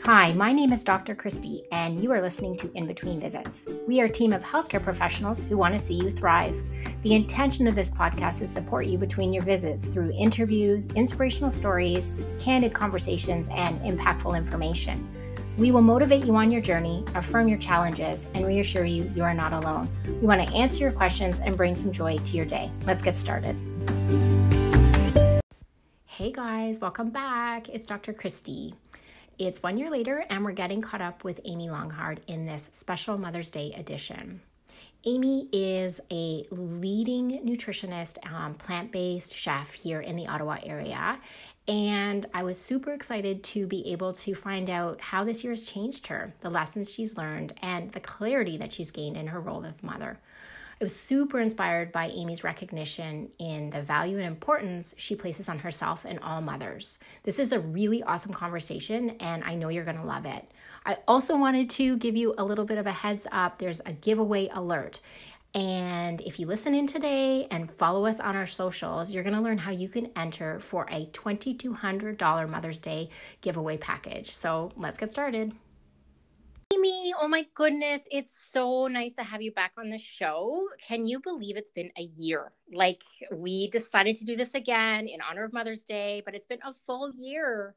Hi, my name is Dr. Christy, and you are listening to In Between Visits. We are a team of healthcare professionals who want to see you thrive. The intention of this podcast is to support you between your visits through interviews, inspirational stories, candid conversations, and impactful information. We will motivate you on your journey, affirm your challenges, and reassure you you are not alone. We want to answer your questions and bring some joy to your day. Let's get started. Hey guys, welcome back. It's Dr. Christy. It's 1 year later, and we're getting caught up with Amy Longhard in this special Mother's Day edition. Amy is a leading nutritionist, plant-based chef here in the Ottawa area, and I was super excited to be able to find out how this year has changed her, the lessons she's learned, and the clarity that she's gained in her role of mother. I was super inspired by Amy's recognition in the value and importance she places on herself and all mothers. This is a really awesome conversation, and I know you're going to love it. I also wanted to give you a little bit of a heads up. There's a giveaway alert. And if you listen in today and follow us on our socials, you're going to learn how you can enter for a $2,200 Mother's Day giveaway package. So let's get started. Amy, oh my goodness, it's so nice to have you back on the show. Can you believe it's been a year? Like, we decided to do this again in honor of Mother's Day, but it's been a full year.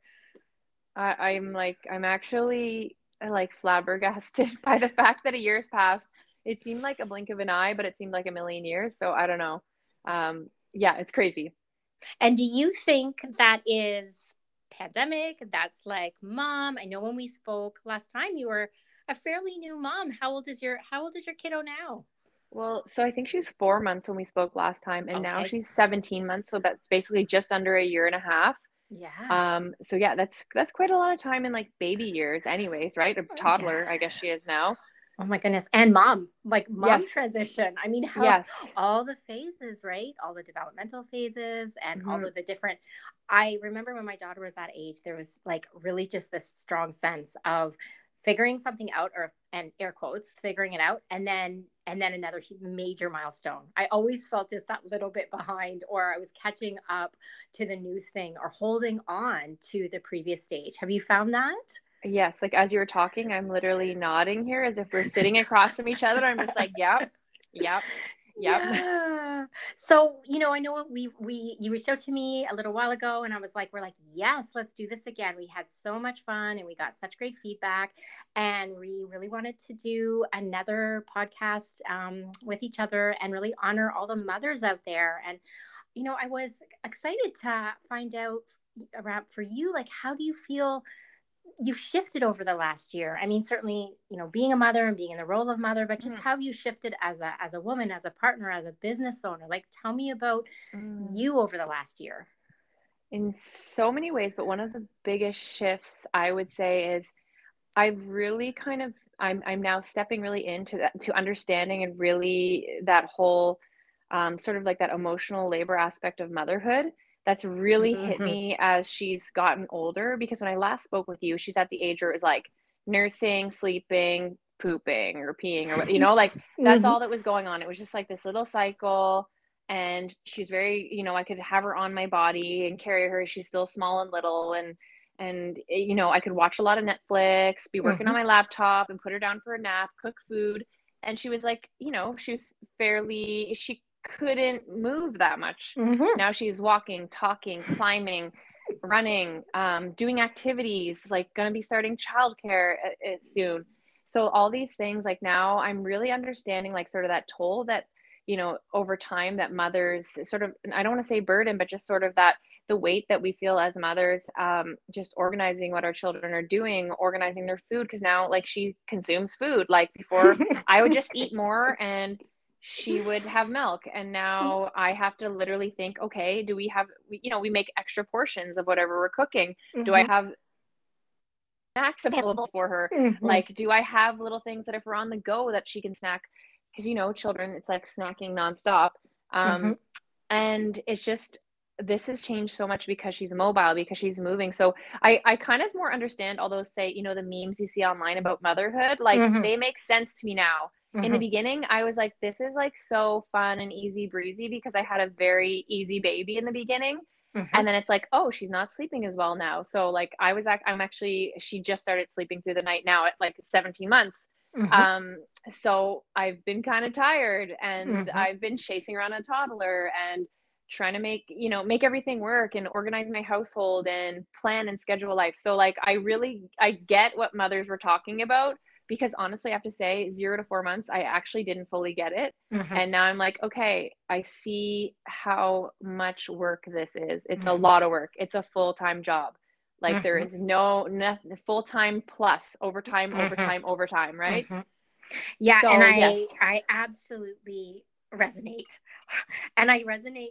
I'm actually flabbergasted by the fact that a year's passed. It seemed like a blink of an eye, but it seemed like a million years. So I don't know. Yeah, it's crazy. And do you think that is pandemic? That's like mom. I know when we spoke last time, you were a fairly new mom. How old is your kiddo now? Well, so I think she was 4 months when we spoke last time, and now Okay. she's 17 months. So that's basically just under a year and a half. Yeah. So yeah, that's quite a lot of time in like baby years anyways, right? A toddler, Yeah. I guess she is now. Oh my goodness. And mom Yes. transition. I mean, how Yes. all the phases, right? All the developmental phases and all Mhm. of the different, I remember when my daughter was that age, there was like really just this strong sense of figuring something out, and air quotes, figuring it out. And then another major milestone. I always felt just that little bit behind, or I was catching up to the new thing or holding on to the previous stage. Have you found that? Yes, like as you were talking, I'm literally nodding here as if we're sitting across from each other. I'm just like, yep, yep, yep. Yeah. So, I know you reached out to me a little while ago, and I was like, we're like, yes, let's do this again. We had so much fun and we got such great feedback, and we really wanted to do another podcast with each other and really honor all the mothers out there. And, I was excited to find out around for you, like, how do you feel you've shifted over the last year? I mean, certainly, being a mother and being in the role of mother, but just Mhm. how you shifted as a woman, as a partner, as a business owner. Like, tell me about Mm. you over the last year. In so many ways, but one of the biggest shifts I would say is I've really I'm now stepping really into that, to understanding and really that whole sort of like that emotional labor aspect of motherhood that's really hit Mm-hmm. me as she's gotten older. Because when I last spoke with you, she's at the age where it was like nursing, sleeping, pooping, or peeing, or like that's Mm-hmm. all that was going on. It was just like this little cycle. And she's very, I could have her on my body and carry her. She's still small and little, and I could watch a lot of Netflix, be working on Mm-hmm. my laptop, and put her down for a nap, cook food. And she was like, she was she couldn't move that much. Mm-hmm. Now she's walking, talking, climbing, running, doing activities, like going to be starting childcare soon. So all these things, like now I'm really understanding like sort of that toll that, over time that mothers sort of, I don't want to say burden, but just sort of that the weight that we feel as mothers, just organizing what our children are doing, organizing their food. Cause now like she consumes food. Like before I would just eat more and she would have milk. And now I have to literally think, okay, do we have, we make extra portions of whatever we're cooking. Do I Mm-hmm. have snacks available for her? Mm-hmm. Like, do I have little things that if we're on the go that she can snack? Because, children, it's like snacking nonstop. Mm-hmm. And it's just, this has changed so much because she's mobile, because she's moving. So I kind of more understand all those, say, the memes you see online about motherhood, like Mm-hmm. they make sense to me now. In the Mm-hmm. beginning, I was like, this is like so fun and easy breezy because I had a very easy baby in the beginning. Mhm. And then it's like, oh, she's not sleeping as well now. So like I'm actually, she just started sleeping through the night now at like 17 months. Mhm. Um, so I've been kind of tired, and Mhm. I've been chasing around a toddler and trying to make everything work and organize my household and plan and schedule life. So like I get what mothers were talking about, because honestly, I have to say 0 to 4 months, I actually didn't fully get it. Mhm. And now I'm like, okay, I see how much work this is. It's a Mhm. lot of work. It's a full-time job. Like there Mhm. is no nothing full-time plus overtime, Mhm. overtime, overtime, right? Mhm. Yeah, and So I yes. I absolutely resonate. And I resonate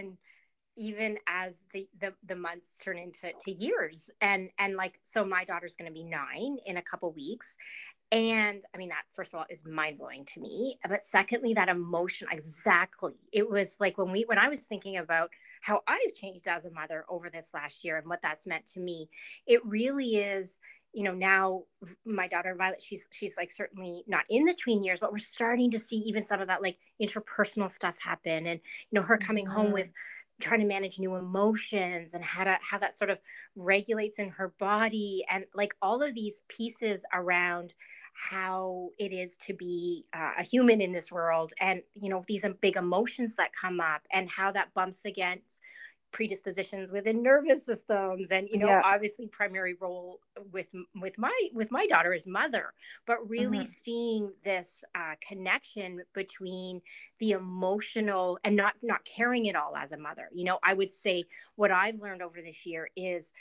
even as the months turn into years. And like, so my daughter's going to be 9 in a couple weeks. And I mean, that first of all is mind blowing to me. But secondly, that emotion, exactly. It was like when I was thinking about how I've changed as a mother over this last year and what that's meant to me, it really is, now my daughter Violet, she's like certainly not in the tween years, but we're starting to see even some of that like interpersonal stuff happen. And her coming home Mhm. with trying to manage new emotions and how that sort of regulates in her body, and like all of these pieces around how it is to be a human in this world, and these big emotions that come up and how that bumps against predispositions within nervous systems, and Yeah. obviously primary role with my daughter as mother, but really Mhm. seeing this connection between the emotional and not carrying it all as a mother. I would say what I've learned over this year is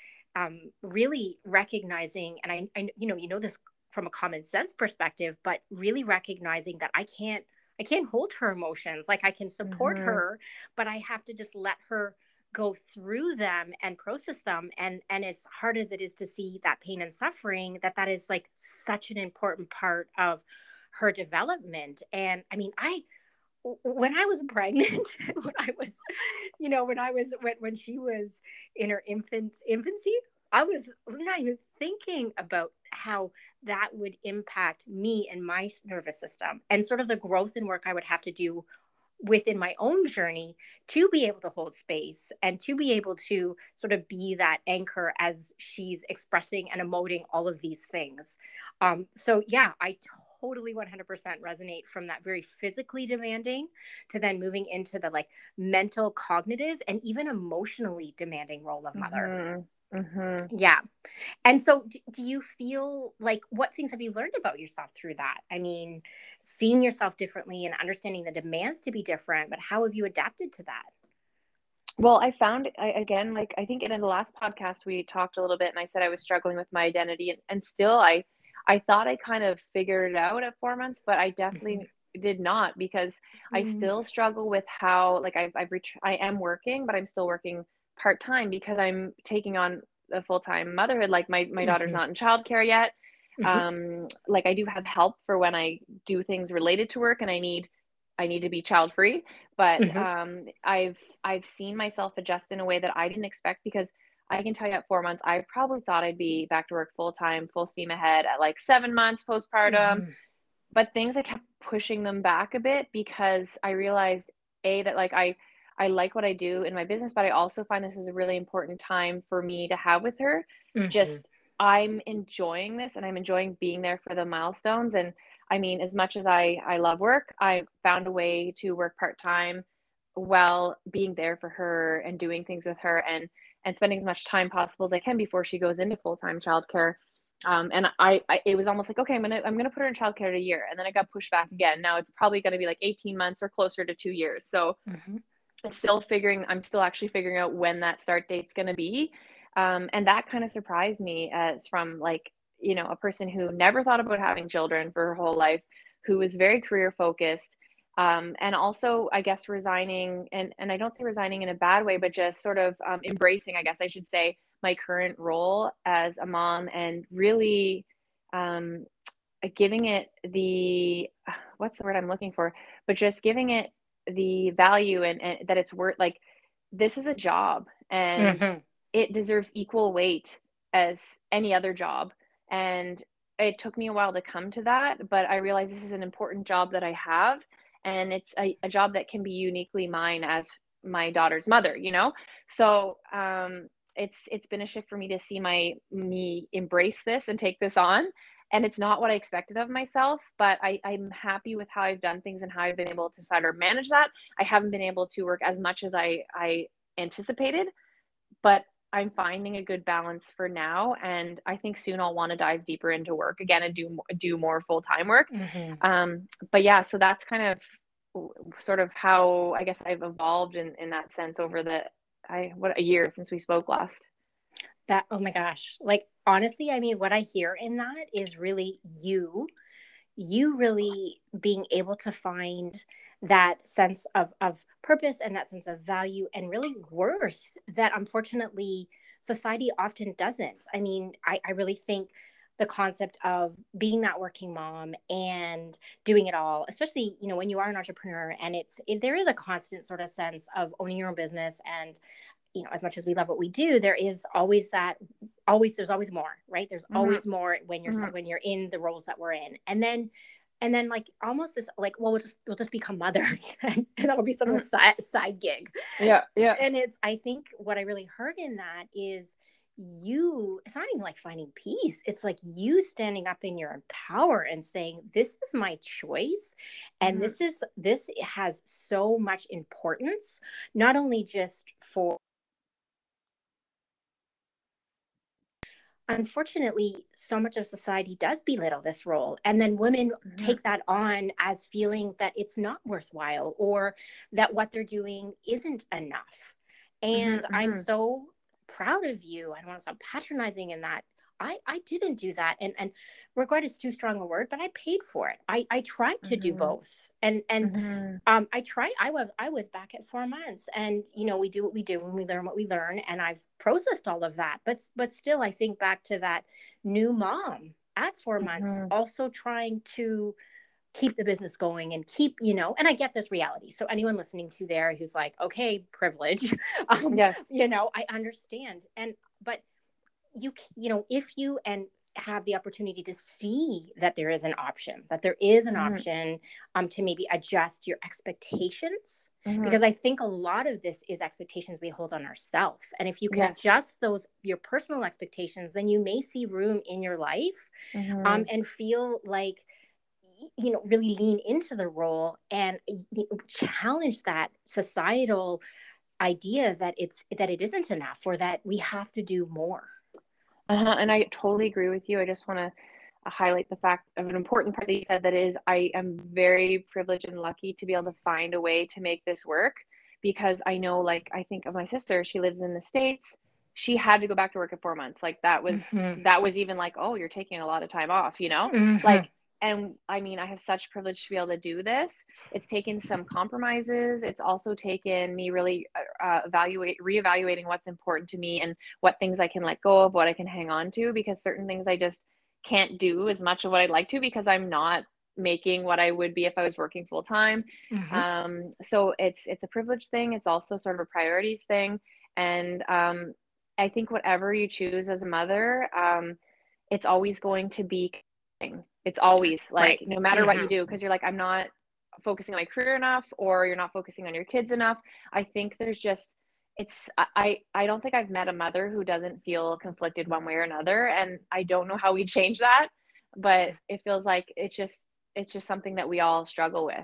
really recognizing, and I this from a common sense perspective, but really recognizing that I can't hold her emotions. Like, I can support Mhm. her, but I have to just let her go through them and process them. And as hard as it is to see that pain and suffering, that is like such an important part of her development. And I mean, when I was pregnant, when I was, when she was in her infancy, I was not even thinking about how that would impact me and my nervous system, and sort of the growth and work I would have to do within my own journey to be able to hold space and to be able to sort of be that anchor as she's expressing and emoting all of these things. So yeah, I totally 100% resonate from that very physically demanding to then moving into the like mental, cognitive, and even emotionally demanding role of mother. Mhm. Mhm. Yeah. And so, do you feel like, what things have you learned about yourself through that? I mean, seeing yourself differently and understanding the demands to be different, but how have you adapted to that? Well, again, like I think in the last podcast we talked a little bit, and I said I was struggling with my identity, and still I thought I kind of figured it out at 4 months, but I Mm-hmm. definitely did not, because I Mm-hmm. still struggle with how like I am working, but I'm still working part-time because I'm taking on a full-time motherhood. Like my daughter's not in childcare yet. Mm-hmm. Like I do have help for when I do things related to work and I need to be child free, but Mm-hmm. I've seen myself adjust in a way that I didn't expect, because I can tell you at 4 months, I probably thought I'd be back to work full time, full steam ahead at like 7 months postpartum, Mm-hmm. but things I kept pushing them back a bit, because I realized that like I like what I do in my business, but I also find this is a really important time for me to have with her. Mm-hmm. Just I'm enjoying this, and I'm enjoying being there for the milestones. And I mean, as much as I love work, I found a way to work part-time while being there for her and doing things with her, and spending as much time possible as I can before she goes into full-time childcare. And it was almost like, okay, I'm gonna put her in childcare in a year, and then it got pushed back again. Now it's probably gonna be like 18 months or closer to 2 years. So Mm-hmm. I'm still actually figuring out when that start date's gonna be. And that kind of surprised me, as from like, a person who never thought about having children for her whole life, who was very career focused. And also, I guess, resigning, and I don't say resigning in a bad way, but just sort of embracing, I guess I should say, my current role as a mom, and really um, giving it the what's the word I'm looking for, but just giving it the value, and that it's worth, like, this is a job, and Mm-hmm. it deserves equal weight as any other job. And it took me a while to come to that, but I realized this is an important job that I have, and it's a job that can be uniquely mine as my daughter's mother. So it's been a shift for me to see me embrace this and take this on. And it's not what I expected of myself, but I'm happy with how I've done things and how I've been able to side or manage that. I haven't been able to work as much as I anticipated, but I'm finding a good balance for now. And I think soon I'll want to dive deeper into work again and do more full-time work. Mm-hmm. But yeah, so that's kind of sort of how I guess I've evolved in that sense over a year since we spoke last. That, oh my gosh. Like, honestly, I mean, what I hear in that is really you really being able to find that sense of purpose and that sense of value and really worth that unfortunately society often doesn't. I mean, I really think the concept of being that working mom and doing it all, especially, you know, when you are an entrepreneur and there is a constant sort of sense of owning your own business. And you know, as much as we love what we do, there is always there's always more, right? There's Mm-hmm. always more when you're Mm-hmm. when you're in the roles that we're in. And then like almost this like, well, we'll just become mothers and that'll be sort of a side gig. Yeah, yeah. And I think what I really heard in that is it's not even like finding peace. It's like you standing up in your power and saying, this is my choice. And Mm-hmm. this has so much importance, not only just for, unfortunately, so much of society does belittle this role. And then women Mm-hmm. take that on as feeling that it's not worthwhile or that what they're doing isn't enough. And I'm Mm-hmm. so proud of you. I don't want to sound patronizing in that. I didn't do that. And regret is too strong a word, but I paid for it. I tried to do Mm-hmm. both. And Mm-hmm. I tried. I was back at 4 months, and you know we do what we do when we learn what we learn, and I've processed all of that. But still, I think back to that new mom at 4 months, Mm-hmm. also trying to keep the business going and keep, you know. And I get this reality. So anyone listening to there who's like, okay, privilege, Yes. you know, I understand. But you know, if you and have the opportunity to see that there is an option, Mm-hmm. to maybe adjust your expectations, Mm-hmm. because I think a lot of this is expectations we hold on ourselves. And if you can Yes. adjust those, your personal expectations, then you may see room in your life, Mm-hmm. and feel like, you know, really lean into the role and challenge that societal idea that it isn't enough or that we have to do more. Uh-huh. And I totally agree with you. I just want to highlight the fact of an important part that you said, that is, I am very privileged and lucky to be able to find a way to make this work, because I know, like, I think of my sister, she lives in the States. She had to go back to work at 4 months. Like Mm-hmm. that was even like, oh, you're taking a lot of time off, you know? Mm-hmm. Like, and I mean, I have such privilege to be able to do this. It's taken some compromises. It's also taken me really reevaluating what's important to me and what things I can let go of, what I can hang on to, because certain things I just can't do as much of what I'd like to, because I'm not making what I would be if I was working full time. Mm-hmm. So it's a privilege thing. It's also sort of a priorities thing. And I think whatever you choose as a mother, it's always going to be, it's always like, Right. no matter what you Mm-hmm. do, because you're like, I'm not focusing on my career enough, or you're not focusing on your kids enough. I think there's just, I don't think I've met a mother who doesn't feel conflicted one way or another, and I don't know how we change that, but it feels like it's just something that we all struggle with.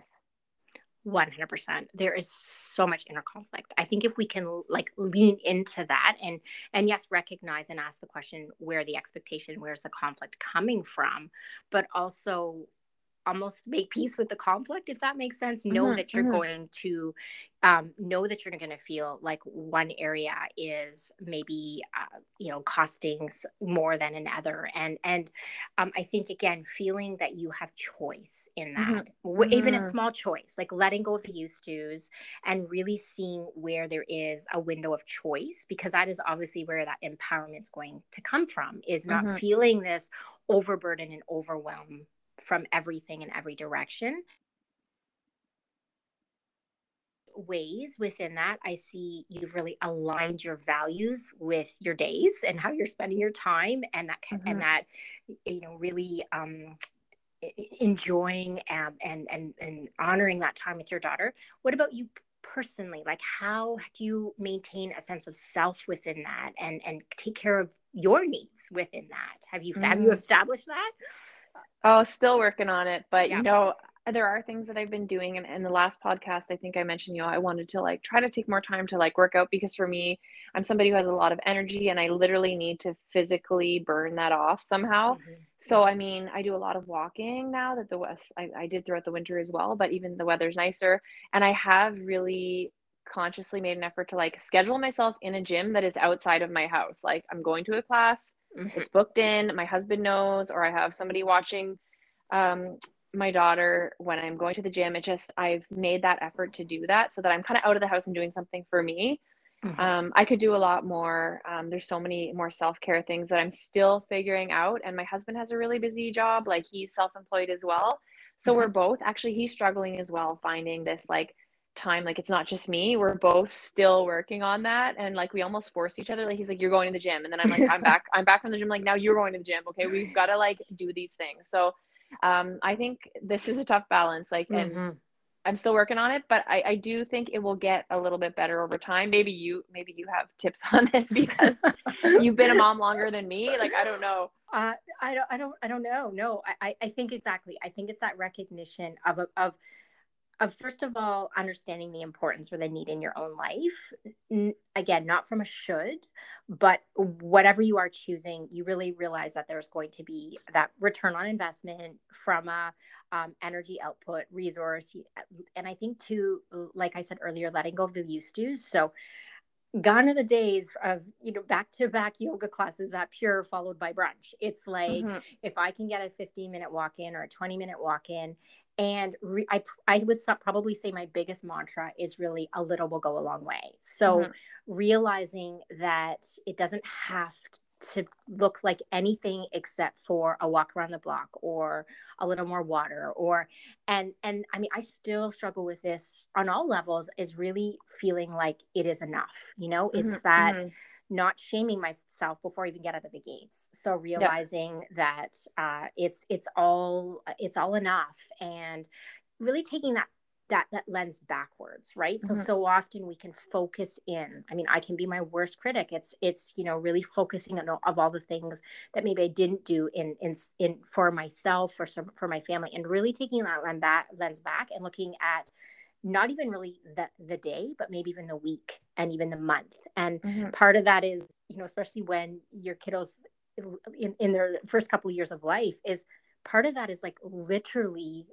100%. There is so much inner conflict. I think if we can like lean into that and yes, recognize and ask the question, where's the conflict coming from, but also almost make peace with the conflict, if that makes sense. Know Hmm. that you're Hmm. going to know that you're going to feel like one area is maybe you know, costing more than another. And I think again, feeling that you have choice in Hmm. that, even a Hmm. small choice, like letting go of the used to's and really seeing where there is a window of choice, because that is obviously where that empowerment's going to come from, is not Hmm. feeling this overburden and overwhelm from everything in every direction. Ways within that, I see you've really aligned your values with your days and how you're spending your time, and Hmm. that, you know, really enjoying and honoring that time with your daughter. What about you personally, like how do you maintain a sense of self within that and take care of your needs within that? Have you Mm. established that? Oh, still working on it, but Yeah. there are things that I've been doing. And in the last podcast, I think I mentioned, I wanted to like try to take more time to like work out because for me, I'm somebody who has a lot of energy and I literally need to physically burn that off somehow. So, I mean, I do a lot of walking now that I did throughout the winter as well, but even the weather's nicer. And I have really consciously made an effort to like schedule myself in a gym that is outside of my house. Like I'm going to a class, Hmm. it's booked in, my husband knows, or I have somebody watching um, my daughter when I'm going to the gym. I've made that effort to do that so that I'm kind of out of the house and doing something for me. Hmm. I could do a lot more. There's so many more self-care things that I'm still figuring out. And my husband has a really busy job. Like he's self-employed as well. So Hmm. we're both actually, he's struggling as well, finding this like time. Like it's not just me. We're both still working on that. And like we almost force each other. Like he's like, you're going to the gym. And then I'm like, I'm back from the gym. Like now you're going to the gym. Okay. We've got to like do these things. So I think this is a tough balance. Like, and Hmm. I'm still working on it, but I do think it will get a little bit better over time. Maybe you have tips on this because you've been a mom longer than me. Like, I don't know. I don't know. No, I think exactly. I think it's that recognition of first of all understanding the importance or the need in your own life. Again, not from a should, but whatever you are choosing, you really realize that there's going to be that return on investment from a energy output resource. And I think too, like I said earlier, letting go of the used to. So gone are the days of back to back yoga classes that pure followed by brunch. It's like Mm-hmm. if I can get a 15-minute walk in or a 20-minute walk in, and I would probably say my biggest mantra is really a little will go a long way. So Mm-hmm. realizing that it doesn't have to look like anything except for a walk around the block or a little more water or and I mean I still struggle with this on all levels, is really feeling like it is enough. It's that Mm-hmm. not shaming myself before I even get out of the gates. So Yeah. realizing that it's all enough, and really taking that lens backwards, right? So Mm-hmm. so often we can focus in. I mean, I can be my worst critic. It's really focusing on of all the things that maybe I didn't do in for myself or for my family, and really taking that lens back and looking at not even really the day, but maybe even the week and even the month. And Mm-hmm. part of that is, especially when your kiddos in their first couple of years of life, is part of that is like literally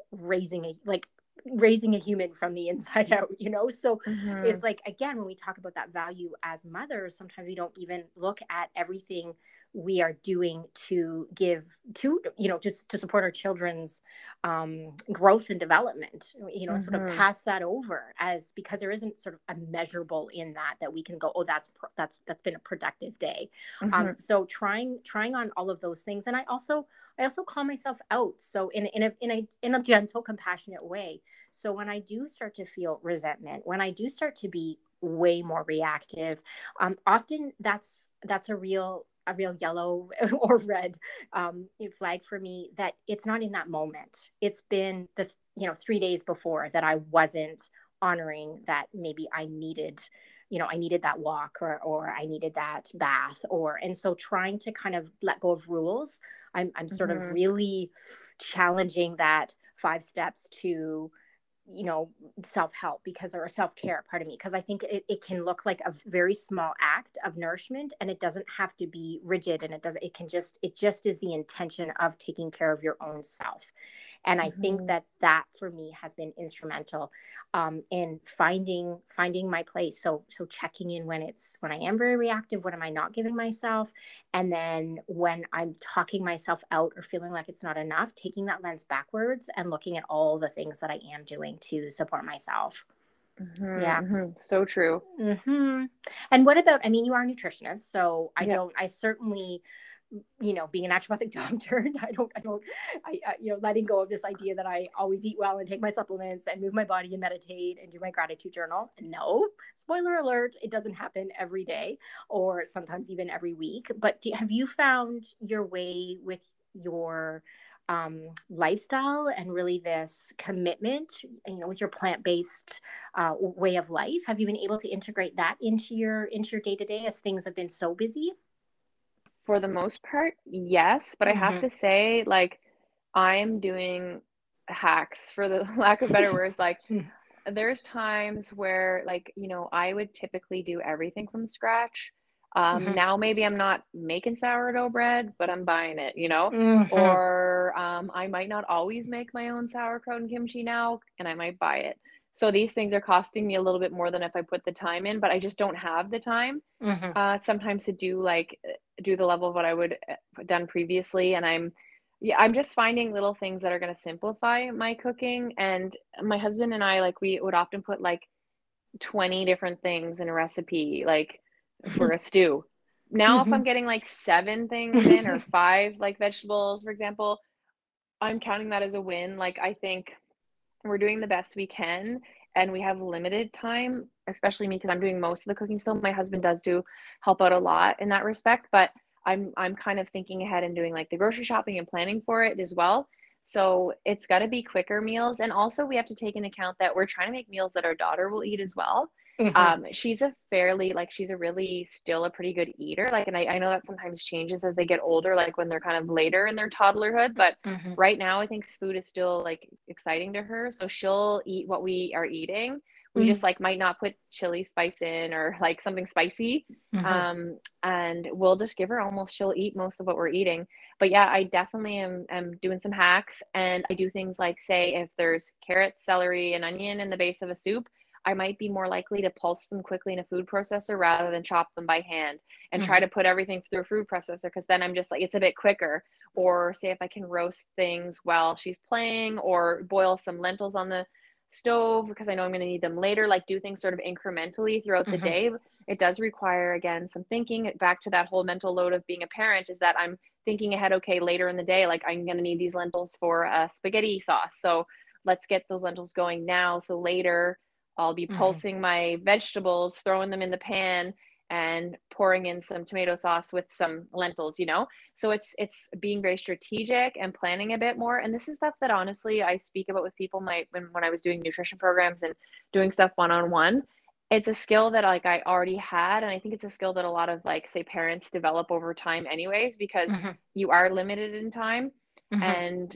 raising a human from the inside out. So Mm-hmm. it's like, again, when we talk about that value as mothers, sometimes we don't even look at everything we are doing to give to just to support our children's growth and development, sort of Mm-hmm. pass that over, as because there isn't sort of a measurable in that we can go, oh, that's been a productive day. Mm-hmm. So trying on all of those things. And I also call myself out, so in a gentle, compassionate way. So when I do start to feel resentment, when I do start to be way more reactive, often that's a real yellow or red flag for me, that it's not in that moment. It's been the 3 days before that I wasn't honoring that maybe I needed that walk, or I needed that bath, and so trying to kind of let go of rules. I'm sort of Mm-hmm. really challenging that 5 steps to you know self-help, because or self-care, pardon me, because I think it can look like a very small act of nourishment, and it doesn't have to be rigid, and it just is the intention of taking care of your own self. And I think Mm-hmm. that for me has been instrumental in finding my place. So checking in when I am very reactive, what am I not giving myself, and then when I'm talking myself out or feeling like it's not enough, taking that lens backwards and looking at all the things that I am doing to support myself. Yeah. Mm-hmm. So true. Hmm. And what about, I mean, you are a nutritionist, so Yeah. I certainly, being a naturopathic doctor, letting go of this idea that I always eat well and take my supplements and move my body and meditate and do my gratitude journal. No, spoiler alert, it doesn't happen every day or sometimes even every week. But have you found your way with your lifestyle and really this commitment, with your plant-based way of life? Have you been able to integrate that into your day-to-day as things have been so busy? For the most part, yes, but I have Mm-hmm. to say, like, I'm doing hacks for the lack of better words. Like, there's times where, like, I would typically do everything from scratch. Mm-hmm. Now maybe I'm not making sourdough bread, but I'm buying it, Mm-hmm. or I might not always make my own sauerkraut and kimchi now, and I might buy it. So these things are costing me a little bit more than if I put the time in, but I just don't have the time Mm-hmm. sometimes to do the level of what I would done previously. And I'm just finding little things that are going to simplify my cooking. And my husband and I, like, we would often put like 20 different things in a recipe, like for a stew. Now, if I'm getting like 7 things in, or 5 like vegetables, for example, I'm counting that as a win. Like, I think we're doing the best we can, and we have limited time, especially me, because I'm doing most of the cooking still. My husband does do help out a lot in that respect, but I'm kind of thinking ahead and doing like the grocery shopping and planning for it as well. So it's got to be quicker meals, and also we have to take into account that we're trying to make meals that our daughter will eat as well. Mm-hmm. She's a really still a pretty good eater. Like, and I know that sometimes changes as they get older, like when they're kind of later in their toddlerhood, but Mm-hmm. right now I think food is still like exciting to her. So she'll eat what we are eating. We just like might not put chili spice in, or like something spicy. Mm-hmm. And we'll just give her she'll eat most of what we're eating. But yeah, I definitely am doing some hacks, and I do things like, say, if there's carrots, celery, and onion in the base of a soup, I might be more likely to pulse them quickly in a food processor rather than chop them by hand, and try Mm-hmm. to put everything through a food processor, because then I'm just like, it's a bit quicker. Or say if I can roast things while she's playing, or boil some lentils on the stove because I know I'm going to need them later, like do things sort of incrementally throughout the Mm-hmm. day. It does require, again, some thinking. Back to that whole mental load of being a parent, is that I'm thinking ahead. Okay, later in the day, like, I'm going to need these lentils for a spaghetti sauce, so let's get those lentils going now, so later I'll be Mm-hmm. pulsing my vegetables, throwing them in the pan, and pouring in some tomato sauce with some lentils. So it's being very strategic and planning a bit more. And this is stuff that honestly I speak about with people when I was doing nutrition programs and doing stuff one-on-one. It's a skill that, like, I already had, and I think it's a skill that a lot of, like, say, parents develop over time anyways, because Mm-hmm. you are limited in time. Mm-hmm.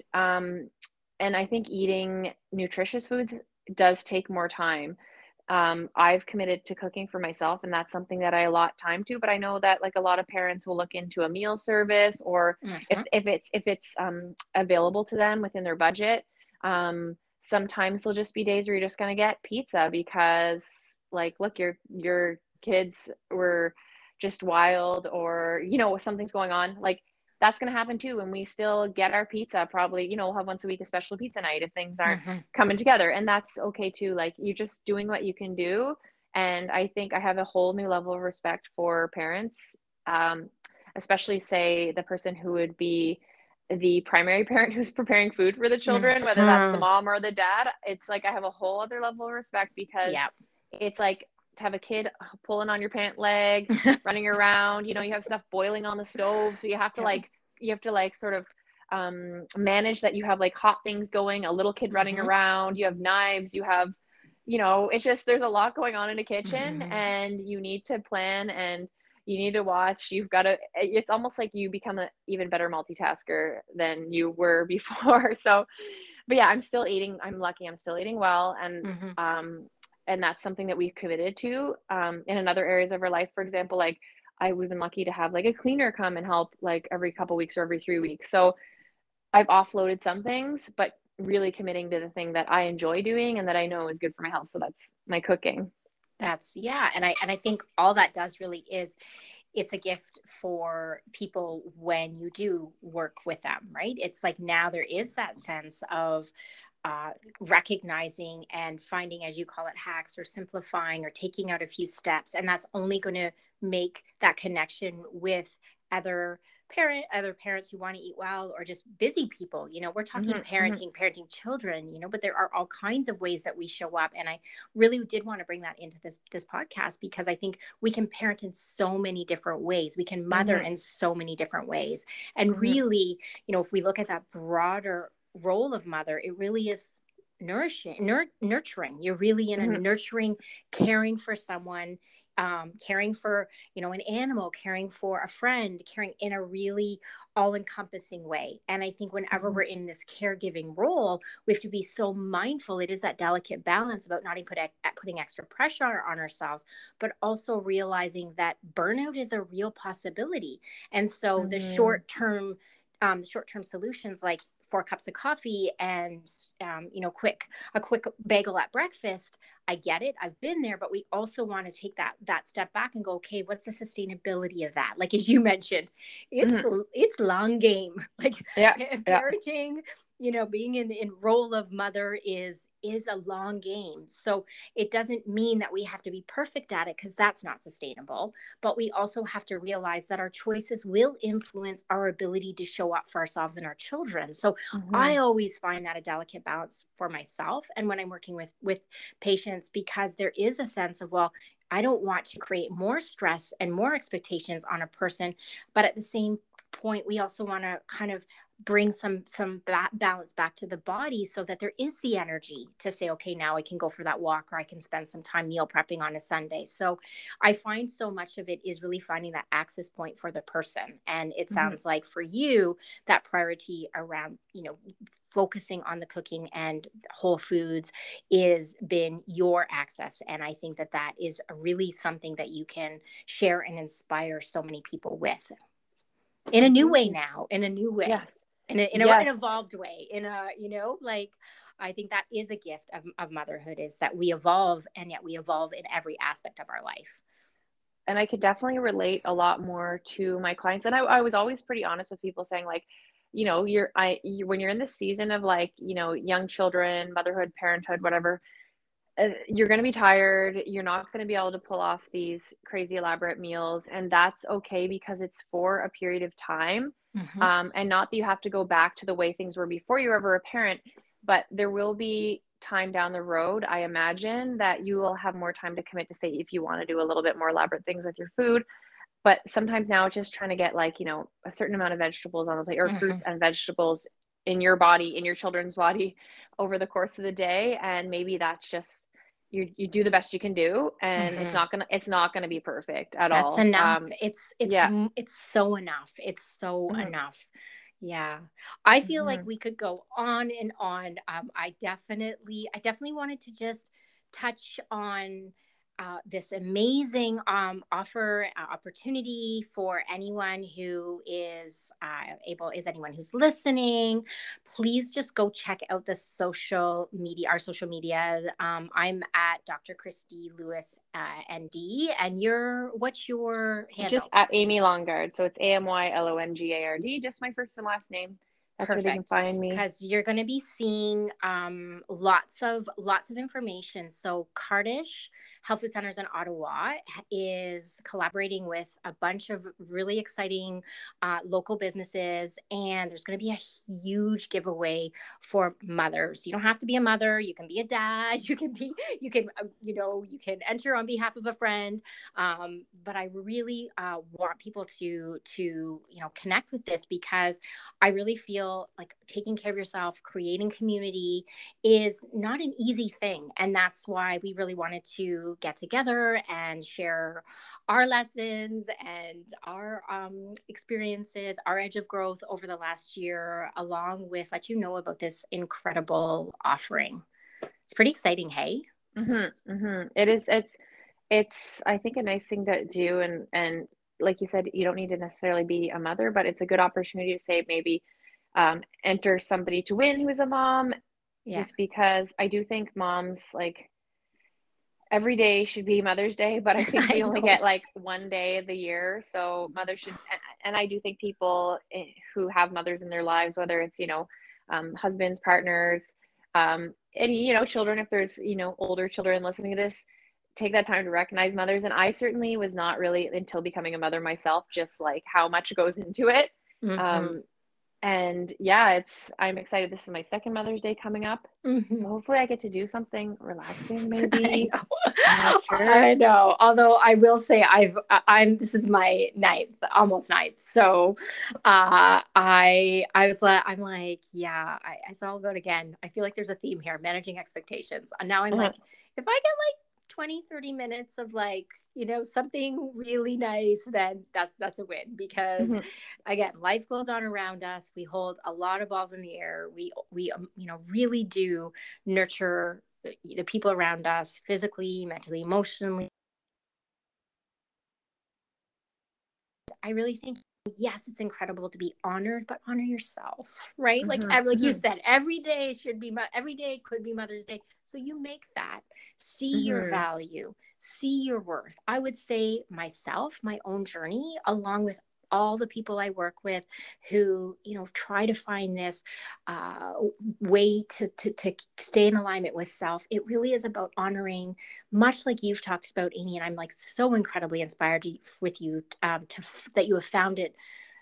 And I think eating nutritious foods does take more time. I've committed to cooking for myself, and that's something that I allot time to. But I know that, like, a lot of parents will look into a meal service, or if Mm-hmm. it's available to them within their budget. Sometimes there'll just be days where you're just gonna get pizza because, like, look, your kids were just wild, or something's going on. Like, that's going to happen too. And we still get our pizza, probably, we'll have once a week a special pizza night if things aren't Mm-hmm. coming together. And that's okay too. Like, you're just doing what you can do. And I think I have a whole new level of respect for parents, um, especially, say, the person who would be the primary parent who's preparing food for the children, whether that's the Mm-hmm. mom or the dad. It's like I have a whole other level of respect, because Yeah. it's like to have a kid pulling on your pant leg, running around. You have stuff boiling on the stove, so Yeah. you have to like sort of manage that. You have like hot things going, a little kid running Mm-hmm. around, you have knives, you have, it's just, there's a lot going on in a kitchen, Mm-hmm. and you need to plan, and you need to watch. You've got to, it's almost like you become an even better multitasker than you were before. So, but yeah, I'm lucky, I'm still eating well. Mm-hmm. And that's something that we've committed to, in other areas of our life. For example, like, we've been lucky to have like a cleaner come and help, like, every couple weeks or every 3 weeks. So I've offloaded some things, but really committing to the thing that I enjoy doing and that I know is good for my health. So that's my cooking. Yeah, and I think all that does really is, it's a gift for people when you do work with them, right? It's like now there is that sense of recognizing and finding, as you call it, hacks, or simplifying, or taking out a few steps, and that's only going to make that connection with other other parents who want to eat well, or just busy people. You know, we're talking Mm-hmm, mm-hmm, parenting children, you know, but there are all kinds of ways that we show up. And I really did want to bring that into this podcast, because I think we can parent in so many different ways. We can mother mm-hmm, in so many different ways. And mm-hmm, really, you know, if we look at that broader role of mother, it really is nurturing. You're really in a mm-hmm, nurturing, caring for someone, caring for, you know, an animal, caring for a friend, caring in a really all-encompassing way. And I think whenever mm-hmm. we're in this caregiving role, we have to be so mindful. It is that delicate balance about not putting extra pressure on ourselves, but also realizing that burnout is a real possibility. And so Mm-hmm. the short-term solutions, like 4 cups of coffee and you know, a quick bagel at breakfast, I get it, I've been there. But we also want to take that step back and go, okay, what's the sustainability of that? Like, as you mentioned, it's Mm-hmm. it's long game. Like, Yeah, yeah. parenting, you know, being in role of mother is a long game. So it doesn't mean that we have to be perfect at it, because that's not sustainable. But we also have to realize that our choices will influence our ability to show up for ourselves and our children. So Mm-hmm. I always find that a delicate balance for myself and when I'm working with patients, because there is a sense of, well, I don't want to create more stress and more expectations on a person, but at the same point, we also want to kind of bring some balance back to the body, so that there is the energy to say, okay, now I can go for that walk, or I can spend some time meal prepping on a Sunday. So I find so much of it is really finding that access point for the person. And it Mm-hmm. sounds like for you, that priority around, you know, focusing on the cooking and whole foods is been your access. And I think that that is really something that you can share and inspire so many people with, in a new way Absolutely. now, in a new way, Yes. an Yes. evolved way, in a, you know, like, I think that is a gift of motherhood, is that we evolve, and yet we evolve in every aspect of our life. And I could definitely relate a lot more to my clients. And I was always pretty honest with people saying like, you know, when you're in the season of like, you know, young children, motherhood, parenthood, whatever, you're going to be tired. You're not going to be able to pull off these crazy elaborate meals. And that's okay, because it's for a period of time. Mm-hmm. And not that you have to go back to the way things were before you were ever a parent, but there will be time down the road, I imagine, that you will have more time to commit to, say, if you want to do a little bit more elaborate things with your food. But sometimes now it's just trying to get, like, you know, a certain amount of vegetables on the plate, or Mm-hmm. fruits and vegetables in your body, in your children's body, over the course of the day. And maybe that's just, you do the best you can do, and Mm-hmm. it's not gonna be perfect at That's all. enough. Yeah. It's so enough. It's so Hmm. enough. Yeah. I feel like Hmm. we could go on and on. I definitely wanted to just touch on this amazing opportunity for anyone who is anyone who's listening. Please just go check out our social media. I'm at Dr. Christy Lewis, ND, and what's your Just handle? at Amy Longard. So it's AMYLONGARD, just my first and last name. That's where they can Perfect. find me. Because you're going to be seeing lots of information. So Cardish Health Food Centers in Ottawa is collaborating with a bunch of really exciting local businesses, and there's going to be a huge giveaway for mothers. You don't have to be a mother. You can be a dad. You can enter on behalf of a friend. But I really want people to connect with this, because I really feel like taking care of yourself, creating community is not an easy thing. And that's why we really wanted to get together and share our lessons and our experiences, our edge of growth over the last year, along with let you know about this incredible offering. It's pretty exciting, hey? Mm-hmm, mm-hmm. It is. It's I think a nice thing to do, and like you said, you don't need to necessarily be a mother, but it's a good opportunity to say, maybe enter somebody to win who is a mom, Yeah. just because I do think moms, like, every day should be Mother's Day, but I think I we only know. get like one day of the year. So mothers should, and I do think people who have mothers in their lives, whether it's, you know, husbands, partners, and, you know, children, if there's, you know, older children listening to this, take that time to recognize mothers. And I certainly was not really, until becoming a mother myself, just like how much goes into it. Mm-hmm. And yeah, I'm excited. This is my second Mother's Day coming up. Mm-hmm. So hopefully I get to do something relaxing, I maybe. know. I'm not sure. I know. Although I will say this is my ninth, almost ninth. So I'm like, yeah, it's all about, again, I feel like there's a theme here, managing expectations. And now I'm Uh-huh. like, if I get like 20, 30 minutes of like, something really nice, then that's a win, because Mhm. again, life goes on around us. We hold a lot of balls in the air. We really do nurture the people around us physically, mentally, emotionally. I really think, yes, it's incredible to be honored, but honor yourself, right? Mhm. Like you Mhm. said, every day every day could be Mother's Day. So you make that, see your Mhm. value, see your worth. I would say myself, my own journey, along with all the people I work with who, try to find this uh, way to stay in alignment with self. It really is about honoring, much like you've talked about, Amy, and I'm like so incredibly inspired with you, that you have found it,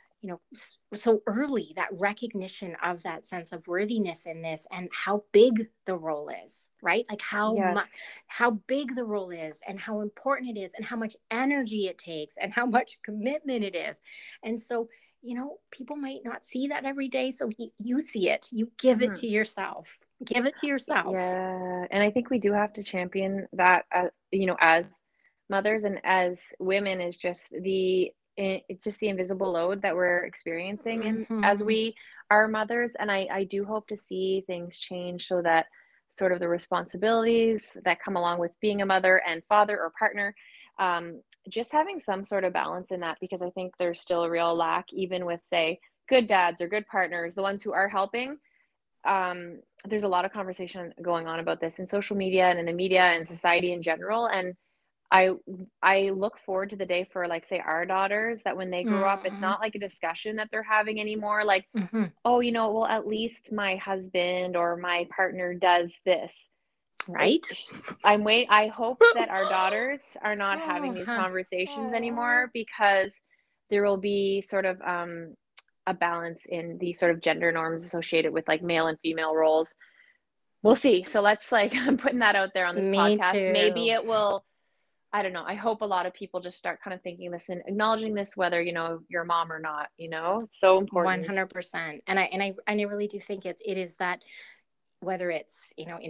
so early, that recognition of that sense of worthiness in this, and how big the role is, right? Like Yes. how big the role is, and how important it is, and how much energy it takes, and how much commitment it is. And so, people might not see that every day, so you see it, you give it Mhm. to yourself, give it to yourself. Yeah, and I think we do have to champion that, as mothers and as women, is just it's just the invisible load that we're experiencing, and as Mm-hmm. we are mothers. And I do hope to see things change so that sort of the responsibilities that come along with being a mother and father or partner, um, just having some sort of balance in that, because I think there's still a real lack, even with, say, good dads or good partners, the ones who are helping. There's a lot of conversation going on about this in social media and in the media and society in general. And I I look forward to the day for, like, say, our daughters, that when they grow up, it's Mm-hmm. not like a discussion that they're having anymore. Like, Mm-hmm. oh, well, at least my husband or my partner does this. It, Right. I hope that our daughters are not having these conversations anymore, because there will be sort of a balance in the sort of gender norms associated with, like, male and female roles. We'll see. So let's, like, I'm putting that out there on this Me podcast. Maybe too. it will, I don't know. I hope a lot of people just start kind of thinking this and acknowledging this, whether, you're a mom or not, It's so important. 100%. And I really do think it is that, whether it's,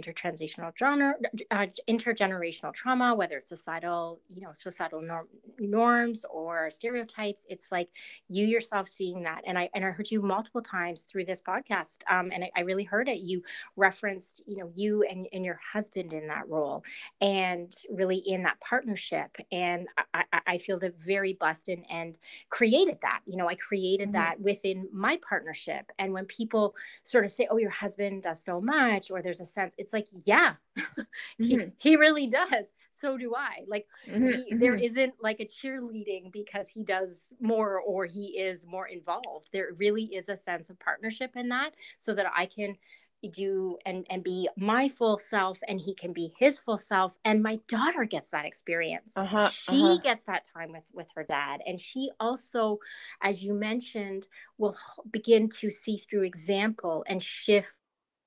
intergenerational trauma, whether it's societal norms or stereotypes, it's like you yourself seeing that. And I heard you multiple times through this podcast, and I really heard it. You referenced, you and your husband in that role, and really in that partnership. And I feel that very blessed, and created that. I created Hmm. that within my partnership. And when people sort of say, "Oh, your husband does so much," or there's a sense, it's like, yeah, he Hmm. he really does. So do I. Like, Hmm. there Hmm. isn't like a cheerleading because he does more or he is more involved. There really is a sense of partnership in that, so that I can do and be my full self, and he can be his full self, and my daughter gets that experience. Uh-huh. She Uh-huh. gets that time with her dad, and she also, as you mentioned, will begin to see through example and shift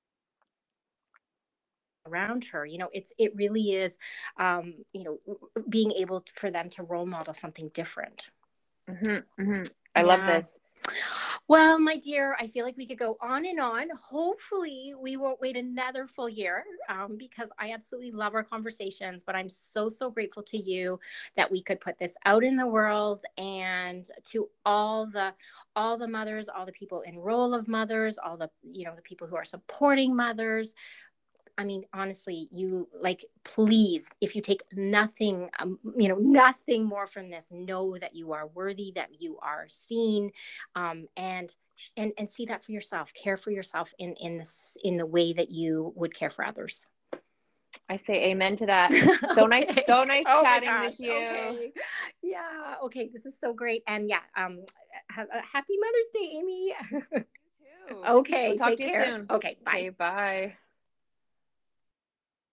around her. It really is, being able for them to role model something different. Hmm. Hmm. I love Yeah. this. Well, my dear, I feel like we could go on and on. Hopefully, we won't wait another full year, because I absolutely love our conversations. But I'm so, so grateful to you that we could put this out in the world, and to all the mothers, all the people in role of mothers, all the people who are supporting mothers. I mean, honestly, you, like, please, if you take nothing, nothing more from this, know that you are worthy, that you are seen, and see that for yourself. Care for yourself in the way that you would care for others. I say amen to that. So nice, Okay. so nice Oh my chatting gosh. with you. Okay. Yeah. Okay. This is so great. And yeah. Happy Mother's Day, Amy. You too. We'll Okay. talk Take to you care. soon. Okay. Bye. Okay, bye.